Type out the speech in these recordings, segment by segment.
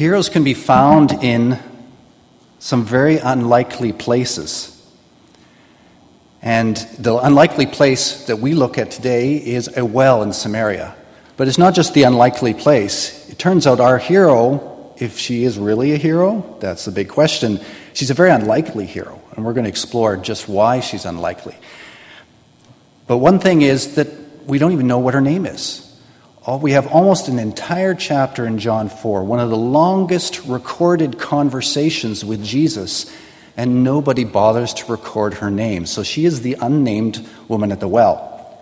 Heroes can be found in some very unlikely places. And the unlikely place that we look at today is a well in Samaria. But it's not just the unlikely place. It turns out our hero, if she is really a hero, that's the big question. She's a very unlikely hero, and we're going to explore just why she's unlikely. But one thing is that we don't even know what her name is. We have almost an entire chapter in John 4, one of the longest recorded conversations with Jesus, and nobody bothers to record her name. So she is the unnamed woman at the well.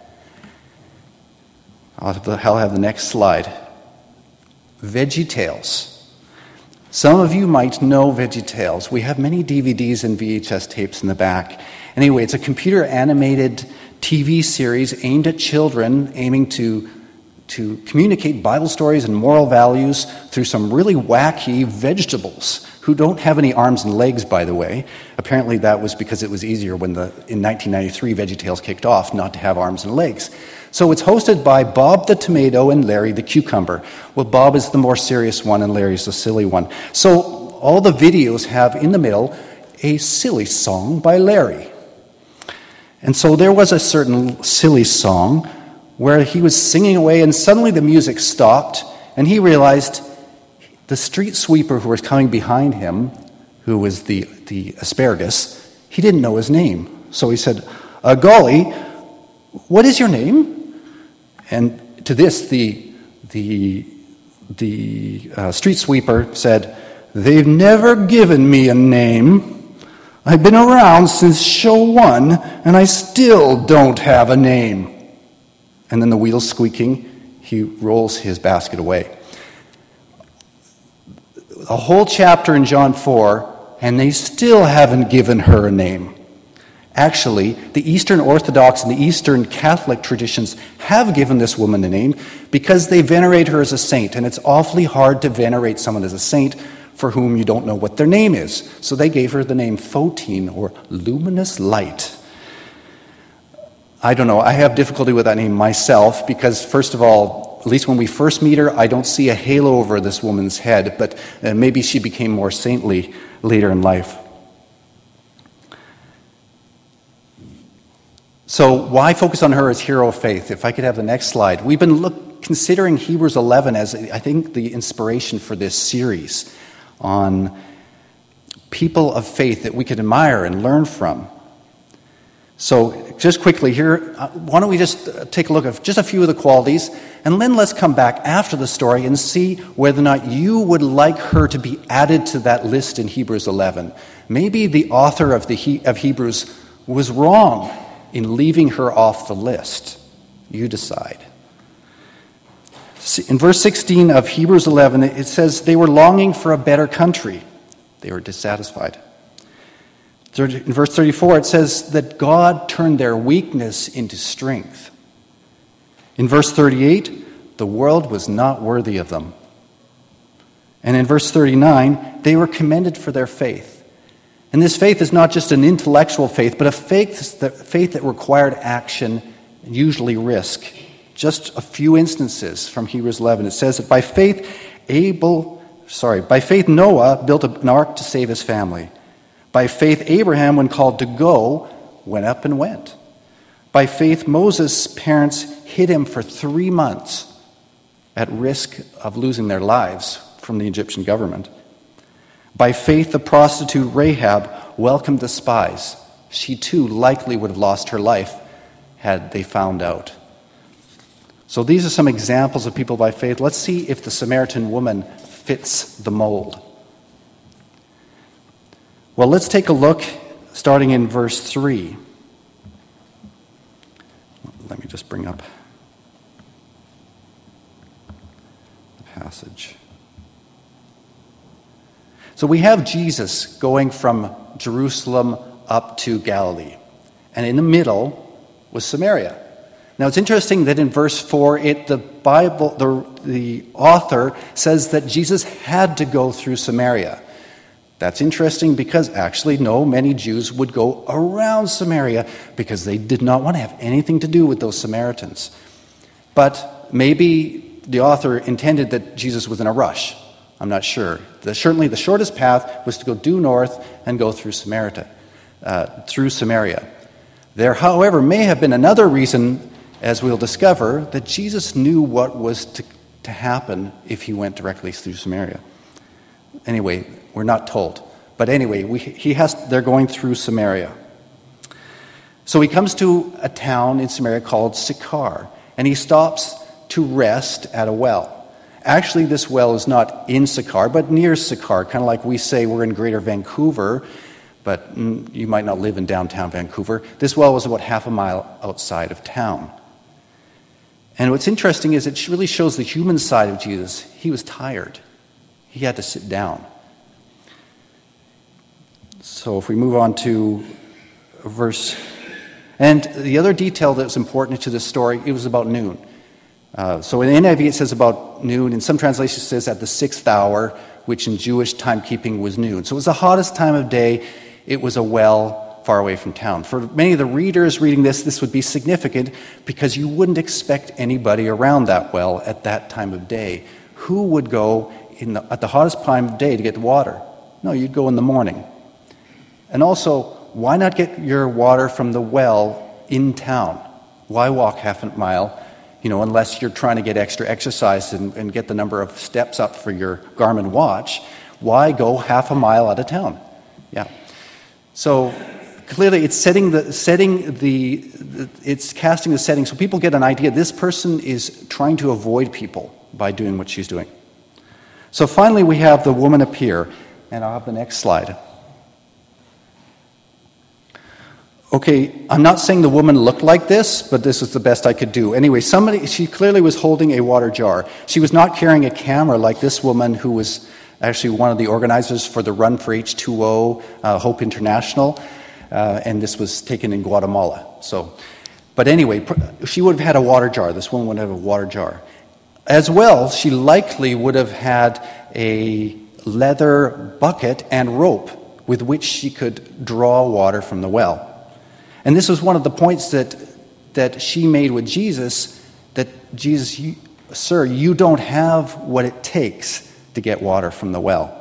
I'll have the next slide. VeggieTales. Some of you might know VeggieTales. We have many DVDs and VHS tapes in the back. Anyway, it's a computer-animated TV series aimed at children, aiming to communicate Bible stories and moral values through some really wacky vegetables who don't have any arms and legs, by the way. Apparently that was because it was easier when in 1993 VeggieTales kicked off not to have arms and legs. So it's hosted by Bob the Tomato and Larry the Cucumber. Well, Bob is the more serious one and Larry's the silly one. So all the videos have in the middle a silly song by Larry. And so there was a certain silly song where he was singing away and suddenly the music stopped and he realized the street sweeper who was coming behind him, who was the asparagus, he didn't know his name. So he said, "Golly, what is your name?" And to this, the street sweeper said, "They've never given me a name. I've been around since show 1, and I still don't have a name." And then the wheels squeaking, he rolls his basket away. A whole chapter in John 4, and they still haven't given her a name. Actually, the Eastern Orthodox and the Eastern Catholic traditions have given this woman a name because they venerate her as a saint, and it's awfully hard to venerate someone as a saint for whom you don't know what their name is. So they gave her the name Photine, or luminous light. I don't know, I have difficulty with that name myself because, first of all, at least when we first meet her, I don't see a halo over this woman's head, but maybe she became more saintly later in life. So why focus on her as hero of faith? If I could have the next slide. We've been considering Hebrews 11 as, I think, the inspiration for this series on people of faith that we could admire and learn from. So just quickly here, why don't we just take a look at just a few of the qualities, and then let's come back after the story and see whether or not you would like her to be added to that list in Hebrews 11. Maybe the author of Hebrews was wrong in leaving her off the list. You decide. In verse 16 of Hebrews 11, it says they were longing for a better country. They were dissatisfied. In verse 34, it says that God turned their weakness into strength. In verse 38, the world was not worthy of them. And in verse 39, they were commended for their faith. And this faith is not just an intellectual faith, but a faith that required action and usually risk. Just a few instances from Hebrews 11. It says that by faith Noah built an ark to save his family. By faith, Abraham, when called to go, went up and went. By faith, Moses' parents hid him for 3 months at risk of losing their lives from the Egyptian government. By faith, the prostitute Rahab welcomed the spies. She too likely would have lost her life had they found out. So these are some examples of people by faith. Let's see if the Samaritan woman fits the mold. Well, let's take a look starting in verse 3. Let me just bring up the passage. So we have Jesus going from Jerusalem up to Galilee. And in the middle was Samaria. Now it's interesting that in verse 4, the author says that Jesus had to go through Samaria. That's interesting because actually, no, many Jews would go around Samaria because they did not want to have anything to do with those Samaritans. But maybe the author intended that Jesus was in a rush. I'm not sure. Certainly the shortest path was to go due north and go through Samaria. There, however, may have been another reason, as we'll discover, that Jesus knew what was to happen if he went directly through Samaria. Anyway, we're not told. But anyway, they're going through Samaria. So he comes to a town in Samaria called Sychar, and he stops to rest at a well. Actually, this well is not in Sychar, but near Sychar, kind of like we say we're in Greater Vancouver, but you might not live in downtown Vancouver. This well was about half a mile outside of town. And what's interesting is it really shows the human side of Jesus. He was tired. He had to sit down. So if we move on to verse... And the other detail that was important to this story, it was about noon. So in the NIV it says about noon. In some translations it says at the 6th hour, which in Jewish timekeeping was noon. So it was the hottest time of day. It was a well far away from town. For many of the readers reading this would be significant because you wouldn't expect anybody around that well at that time of day. Who would go at the hottest time of day to get water? No, you'd go in the morning. And also, why not get your water from the well in town? Why walk half a mile, unless you're trying to get extra exercise and get the number of steps up for your Garmin watch? Why go half a mile out of town? Yeah. So clearly it's it's casting the setting so people get an idea. This person is trying to avoid people by doing what she's doing. So finally we have the woman appear, and I'll have the next slide. Okay, I'm not saying the woman looked like this, but this is the best I could do. Anyway, she clearly was holding a water jar. She was not carrying a camera like this woman who was actually one of the organizers for the Run for H2O, Hope International, and this was taken in Guatemala. But anyway, she would have had a water jar. This woman would have a water jar. As well, she likely would have had a leather bucket and rope with which she could draw water from the well. And this was one of the points that she made with Jesus, that Jesus, sir, you don't have what it takes to get water from the well.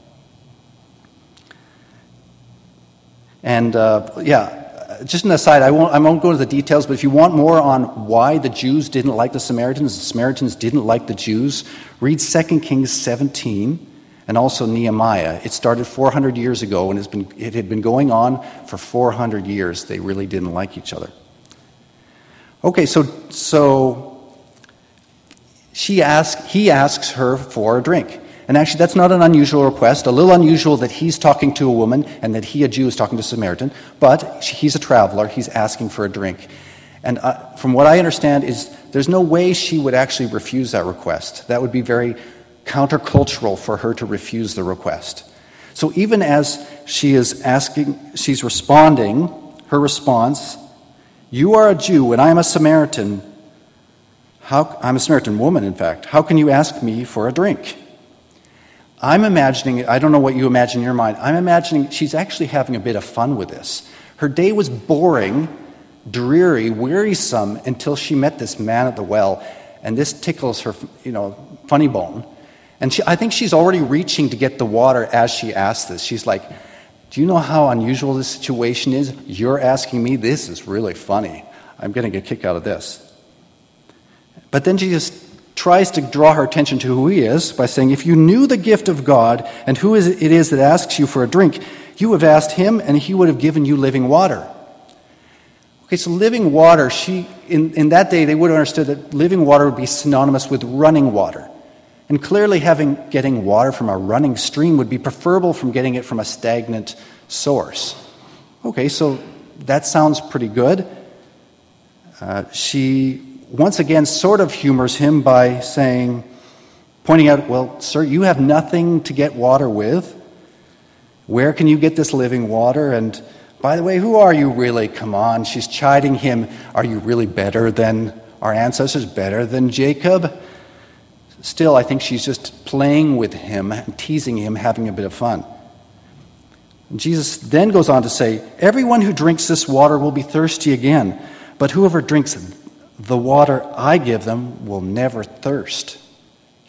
And just an aside, I won't go into the details, but if you want more on why the Jews didn't like the Samaritans didn't like the Jews, read 2 Kings 17 and also Nehemiah. It started 400 years ago, and it had been going on for 400 years. They really didn't like each other. Okay, so he asks her for a drink. And actually, that's not an unusual request. A little unusual that he's talking to a woman and that a Jew, is talking to a Samaritan. But he's a traveler. He's asking for a drink. And from what I understand is there's no way she would actually refuse that request. That would be very countercultural for her to refuse the request. So even as she's responding, her response, "You are a Jew and I am a Samaritan. I'm a Samaritan woman, in fact. How can you ask me for a drink?" I'm imagining, I don't know what you imagine in your mind, I'm imagining she's actually having a bit of fun with this. Her day was boring, dreary, wearisome until she met this man at the well, and this tickles her, funny bone. And I think she's already reaching to get the water as she asks this. She's like, "Do you know how unusual this situation is? You're asking me? This is really funny. I'm going to get a kick out of this." But then she just tries to draw her attention to who he is by saying, "If you knew the gift of God and who it is that asks you for a drink, you would have asked him and he would have given you living water." Okay, so living water, in that day they would have understood that living water would be synonymous with running water. And clearly getting water from a running stream would be preferable from getting it from a stagnant source. Okay, so that sounds pretty good. She once again sort of humors him by pointing out, "Well, sir, you have nothing to get water with. Where can you get this living water? And by the way, who are you really? Come on." She's chiding him. "Are you really better than our ancestors, better than Jacob?" Still, I think she's just playing with him, teasing him, having a bit of fun. And Jesus then goes on to say, "Everyone who drinks this water will be thirsty again, but whoever drinks the water I give them will never thirst."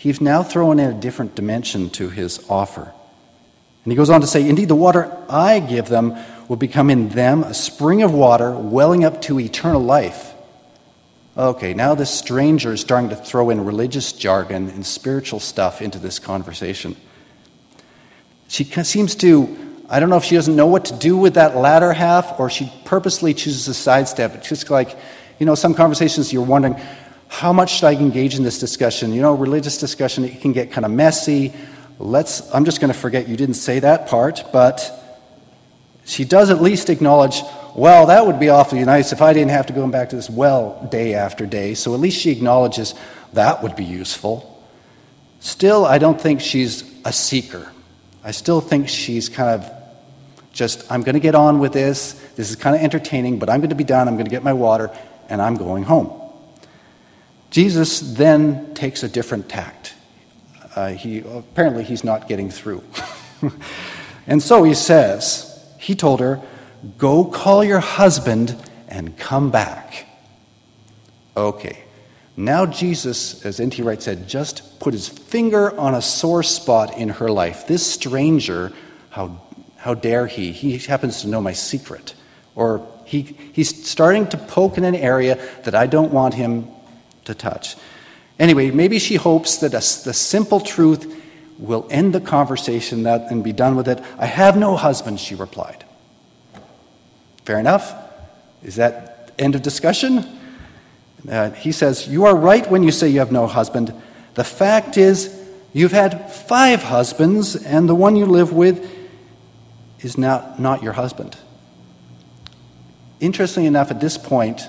he's now thrown in a different dimension to his offer. And he goes on to say, indeed, the water I give them will become in them a spring of water welling up to eternal life. Okay, now this stranger is starting to throw in religious jargon and spiritual stuff into this conversation. She seems to, I don't know if she doesn't know what to do with that latter half, or she purposely chooses to sidestep. It's just like, some conversations you're wondering, how much should I engage in this discussion? Religious discussion, it can get kind of messy. I'm just going to forget you didn't say that part, but she does at least acknowledge, well, that would be awfully nice if I didn't have to go back to this well day after day. So at least she acknowledges that would be useful. Still, I don't think she's a seeker. I still think she's kind of just, I'm going to get on with this. This is kind of entertaining, but I'm going to be done. I'm going to get my water, and I'm going home. Jesus then takes a different tact. Apparently he's not getting through. And so he told her, go call your husband and come back. Okay. Now Jesus, as N.T. Wright said, just put his finger on a sore spot in her life. This stranger, how dare he? He happens to know my secret. Or he's starting to poke in an area that I don't want him to touch. Anyway, maybe she hopes that the simple truth will end the conversation and be done with it. I have no husband, she replied. Fair enough. Is that end of discussion? He says, you are right when you say you have no husband. The fact is, you've had 5 husbands, and the one you live with is not your husband. Interestingly enough, at this point,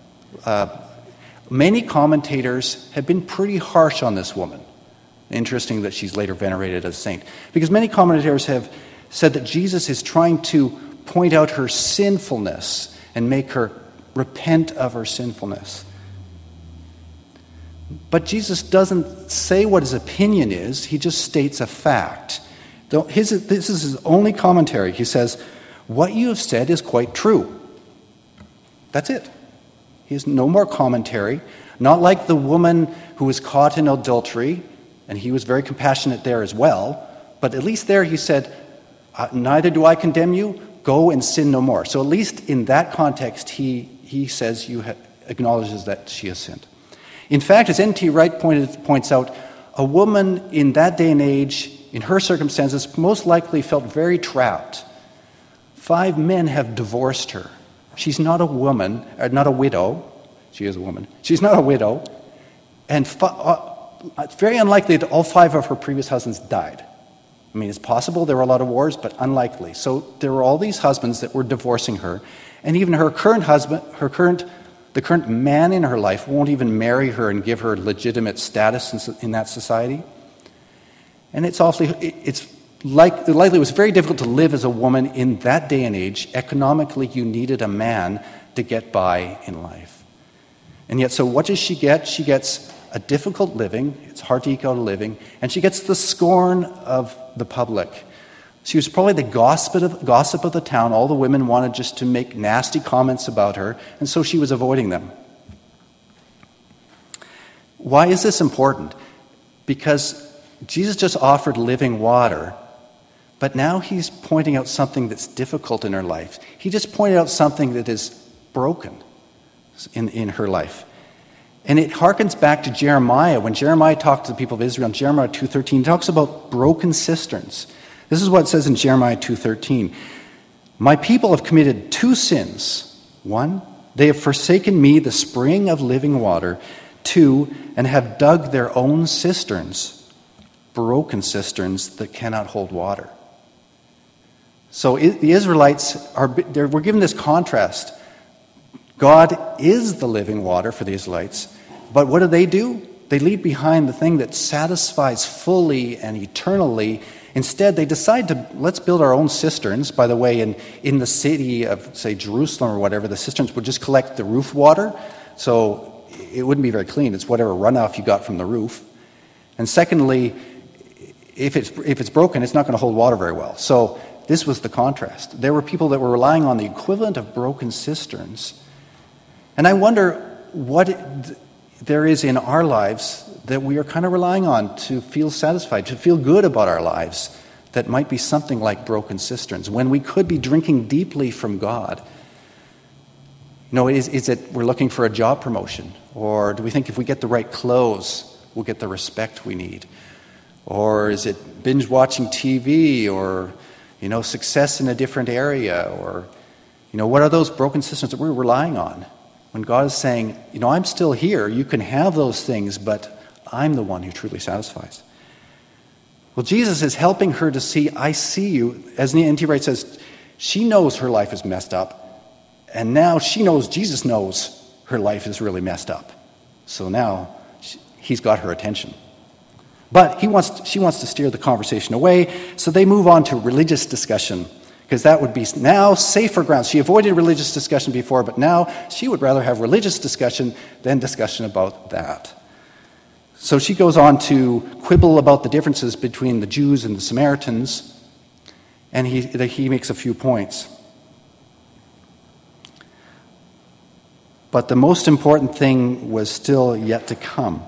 many commentators have been pretty harsh on this woman. Interesting that she's later venerated as a saint. Because many commentators have said that Jesus is trying to point out her sinfulness and make her repent of her sinfulness. But Jesus doesn't say what his opinion is. He just states a fact. This is his only commentary. He says, what you have said is quite true. That's it. He has no more commentary. Not like the woman who was caught in adultery, and he was very compassionate there as well. But at least there he said, neither do I condemn you. Go and sin no more. So at least in that context, he says acknowledges that she has sinned. In fact, as N.T. Wright points out, a woman in that day and age, in her circumstances, most likely felt very trapped. 5 men have divorced her. She's not a woman, not a widow. She is a woman. She's not a widow. And it's very unlikely that all 5 of her previous husbands died. I mean, it's possible there were a lot of wars, but unlikely. So there were all these husbands that were divorcing her. And even her current husband, the current man in her life won't even marry her and give her legitimate status in that society. And it's likely it was very difficult to live as a woman in that day and age. Economically, you needed a man to get by in life. And yet, so what does she get? She gets a difficult living. It's hard to eke out a living. And she gets the scorn of the public. She was probably the gossip of the town. All the women wanted just to make nasty comments about her, and so she was avoiding them. Why is this important? Because Jesus just offered living water, but now he's pointing out something that's difficult in her life. He just pointed out something that is broken in her life. And it harkens back to Jeremiah. When Jeremiah talked to the people of Israel in Jeremiah 2:13, he talks about broken cisterns. This is what it says in Jeremiah 2:13. My people have committed 2 sins. 1, they have forsaken me, the spring of living water. 2, and have dug their own cisterns, broken cisterns that cannot hold water. So the Israelites were given this contrast. God is the living water for the Israelites, but what do? They leave behind the thing that satisfies fully and eternally. Instead, they decide let's build our own cisterns. By the way, in the city of, say, Jerusalem or whatever, the cisterns would just collect the roof water, so it wouldn't be very clean. It's whatever runoff you got from the roof. And secondly, if it's broken, it's not going to hold water very well. So this was the contrast. There were people that were relying on the equivalent of broken cisterns. And I wonder there is in our lives that we are kind of relying on to feel satisfied, to feel good about our lives, that might be something like broken cisterns, when we could be drinking deeply from God? Is it we're looking for a job promotion? Or do we think if we get the right clothes, we'll get the respect we need? Or is it binge watching TV, or, success in a different area? Or, what are those broken cisterns that we're relying on? When God is saying, I'm still here, you can have those things, but I'm the one who truly satisfies. Well, Jesus is helping her to see, I see you. As N.T. Wright says, she knows her life is messed up, and now she knows Jesus knows her life is really messed up. So now he's got her attention. But she wants to steer the conversation away, so they move on to religious discussion, because that would be now safer ground. She avoided religious discussion before, but now she would rather have religious discussion than discussion about that. So she goes on to quibble about the differences between the Jews and the Samaritans, and he makes a few points. But the most important thing was still yet to come.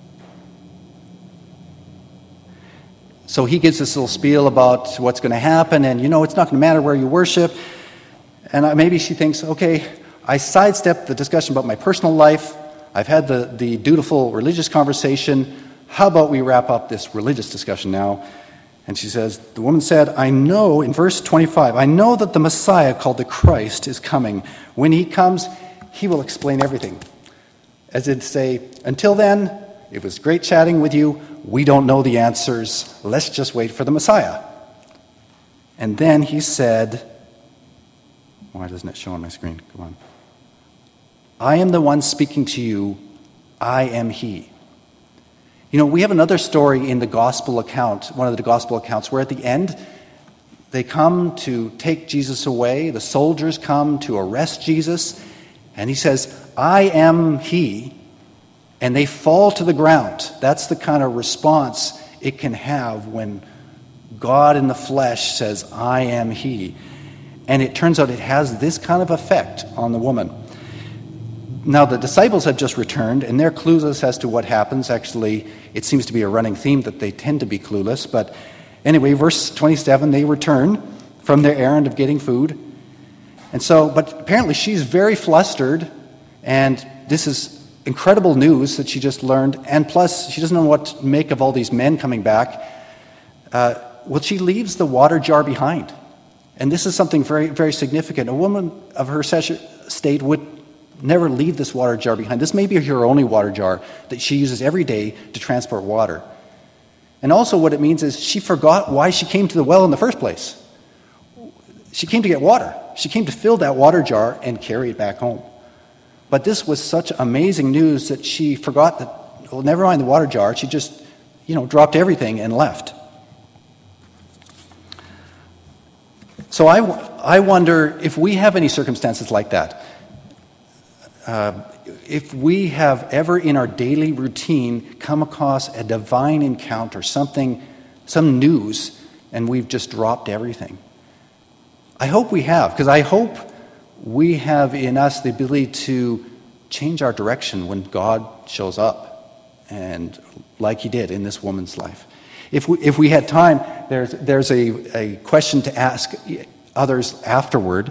So he gives this little spiel about what's going to happen, and it's not going to matter where you worship. And maybe she thinks, okay, I sidestepped the discussion about my personal life. I've had the dutiful religious conversation. How about we wrap up this religious discussion now? And she says, the woman said, I know, in verse 25, I know that the Messiah called the Christ is coming. When he comes, he will explain everything. As in say, until then, it was great chatting with you. We don't know the answers. Let's just wait for the Messiah. And then he said, why doesn't it show on my screen? Come on. I am the one speaking to you. I am he. We have another story in the gospel account, one of the gospel accounts, where at the end, they come to take Jesus away. The soldiers come to arrest Jesus. And he says, I am he. And they fall to the ground. That's the kind of response it can have when God in the flesh says, I am he. And it turns out it has this kind of effect on the woman. Now, the disciples have just returned, and they're clueless as to what happens. Actually, it seems to be a running theme that they tend to be clueless. But anyway, verse 27, they return from their errand of getting food. But apparently she's very flustered, and this is incredible news that she just learned, and plus she doesn't know what to make of all these men coming back. She leaves the water jar behind. And this is something very, very significant. A woman of her state would never leave this water jar behind. This may be her only water jar that she uses every day to transport water. And also what it means is she forgot why she came to the well in the first place. She came to get water. She came to fill that water jar and carry it back home. But this was such amazing news that she forgot that, never mind the water jar, she just, dropped everything and left. So I wonder if we have any circumstances like that. If we have ever in our daily routine come across a divine encounter, some news, and we've just dropped everything. I hope we have, because I hope we have in us the ability to change our direction when God shows up, and like he did in this woman's life. If we had time, there's a question to ask others afterward.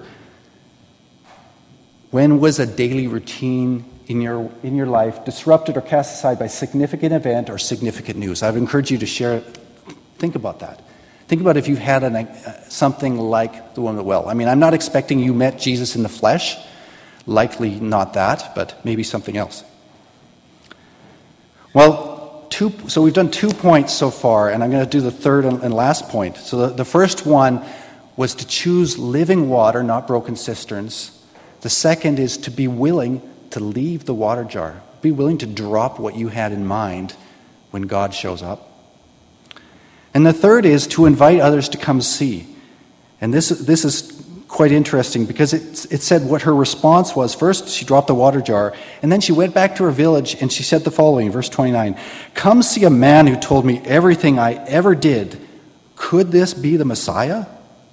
When was a daily routine in your life disrupted or cast aside by significant event or significant news? I've encouraged you to share. Think about that. Think about if you had something like the woman at the well. I mean, I'm not expecting you met Jesus in the flesh. Likely not that, but maybe something else. Well, so we've done 2 points so far, and I'm going to do the third and last point. So the first one was to choose living water, not broken cisterns. The second is to be willing to leave the water jar. Be willing to drop what you had in mind when God shows up. And the third is to invite others to come see. And this is quite interesting because it said what her response was. First, she dropped the water jar, and then she went back to her village and she said the following, verse 29, "Come see a man who told me everything I ever did. Could this be the Messiah?"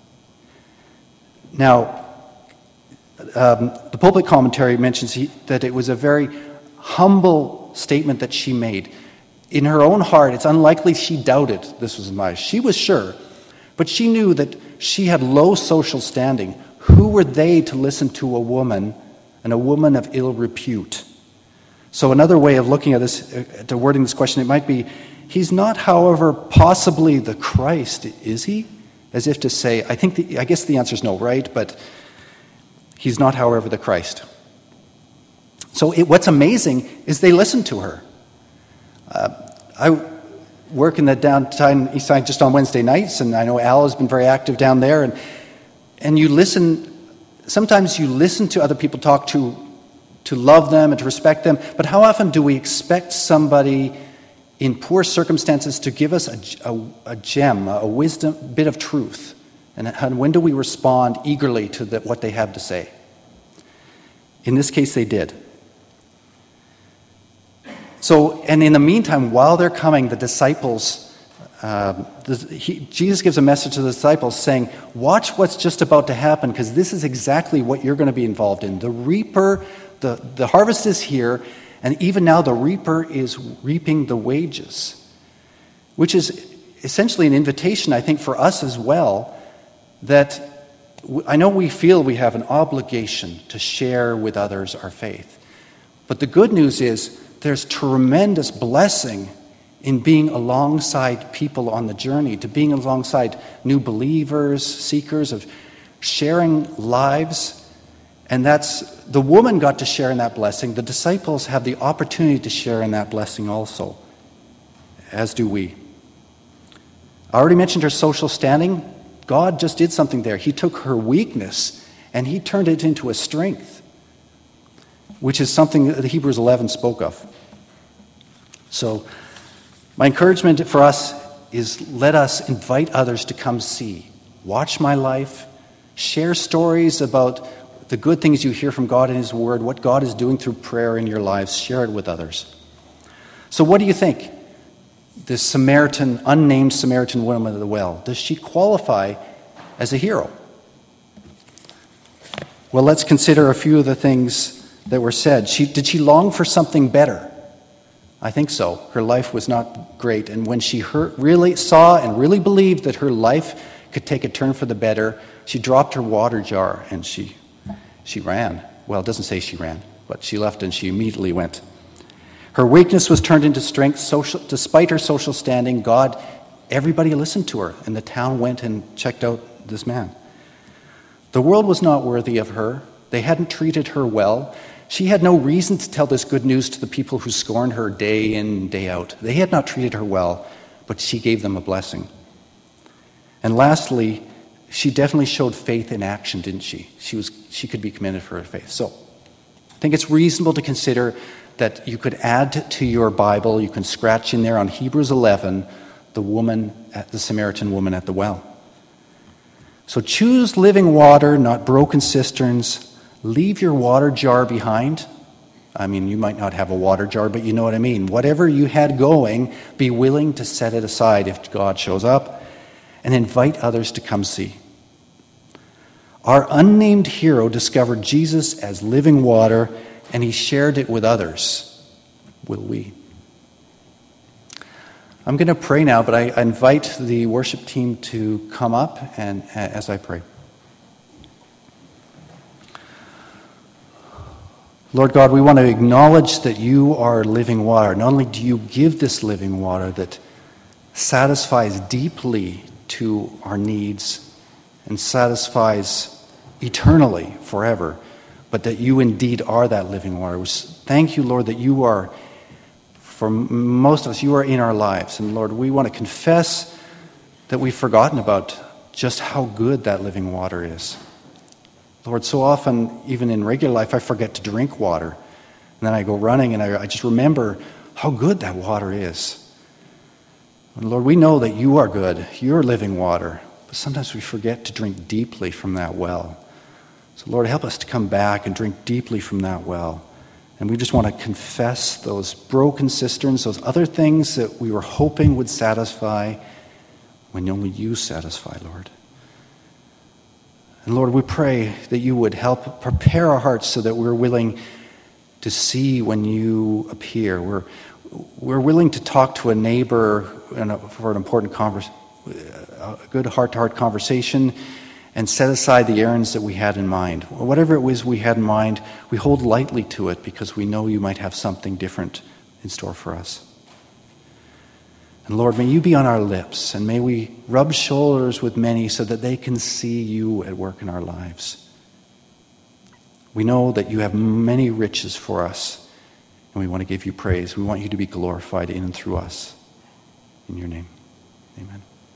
Now, the pulpit commentary mentions that it was a very humble statement that she made. In her own heart, it's unlikely she doubted this was Messiah. She was sure, but she knew that she had low social standing. Who were they to listen to a woman, and a woman of ill repute? So another way of looking at this, to wording this question, it might be, he's not, however, possibly the Christ, is he? As if to say, I guess the answer is no, right? But he's not, however, the Christ. So what's amazing is they listened to her. I work in the downtown East Side just on Wednesday nights, and I know Al has been very active down there. And you listen. Sometimes you listen to other people talk, to love them and to respect them. But how often do we expect somebody in poor circumstances to give us a gem, a wisdom, bit of truth? And when do we respond eagerly to what they have to say? In this case, they did. So, and in the meantime, while they're coming, the disciples, Jesus gives a message to the disciples saying, watch what's just about to happen, because this is exactly what you're going to be involved in. The reaper, the harvest is here, and even now the reaper is reaping the wages, which is essentially an invitation, I think, for us as well, that I know we feel we have an obligation to share with others our faith. But the good news is there's tremendous blessing in being alongside people on the journey, to being alongside new believers, seekers, of sharing lives. And that's, the woman got to share in that blessing. The disciples have the opportunity to share in that blessing also, as do we. I already mentioned her social standing. God just did something there. He took her weakness and he turned it into a strength, which is something that Hebrews 11 spoke of. So my encouragement for us is, let us invite others to come see. Watch my life. Share stories about the good things you hear from God in His Word, what God is doing through prayer in your lives. Share it with others. So what do you think? This unnamed Samaritan woman at the well, does she qualify as a hero? Well, let's consider a few of the things that were said. Did she long for something better? I think so. Her life was not great. And when she really saw and really believed that her life could take a turn for the better, she dropped her water jar and she ran. Well, it doesn't say she ran, but she left and she immediately went. Her weakness was turned into strength. Despite her social standing, everybody listened to her, and the town went and checked out this man. The world was not worthy of her. They hadn't treated her well. She had no reason to tell this good news to the people who scorned her day in, day out. They had not treated her well, but she gave them a blessing. And lastly, she definitely showed faith in action, didn't she? She could be commended for her faith. So I think it's reasonable to consider that you could add to your Bible, you can scratch in there on Hebrews 11, the Samaritan woman at the well. So choose living water, not broken cisterns. Leave your water jar behind. I mean, you might not have a water jar, but you know what I mean. Whatever you had going, be willing to set it aside if God shows up, and invite others to come see. Our unnamed hero discovered Jesus as living water, and he shared it with others. Will we? I'm going to pray now, but I invite the worship team to come up and as I pray. Lord God, we want to acknowledge that you are living water. Not only do you give this living water that satisfies deeply to our needs and satisfies eternally, forever, but that you indeed are that living water. Thank you, Lord, that you are, for most of us, you are in our lives. And Lord, we want to confess that we've forgotten about just how good that living water is. Lord, so often, even in regular life, I forget to drink water. And then I go running and I just remember how good that water is. And Lord, we know that you are good. You're living water. But sometimes we forget to drink deeply from that well. So Lord, help us to come back and drink deeply from that well. And we just want to confess those broken cisterns, those other things that we were hoping would satisfy when only you satisfy, Lord. And Lord, we pray that you would help prepare our hearts so that we're willing to see when you appear. We're willing to talk to a neighbor for an important a good heart-to-heart conversation and set aside the errands that we had in mind. Whatever it was we had in mind, we hold lightly to it because we know you might have something different in store for us. And Lord, may you be on our lips, and may we rub shoulders with many so that they can see you at work in our lives. We know that you have many riches for us, and we want to give you praise. We want you to be glorified in and through us. In your name, amen.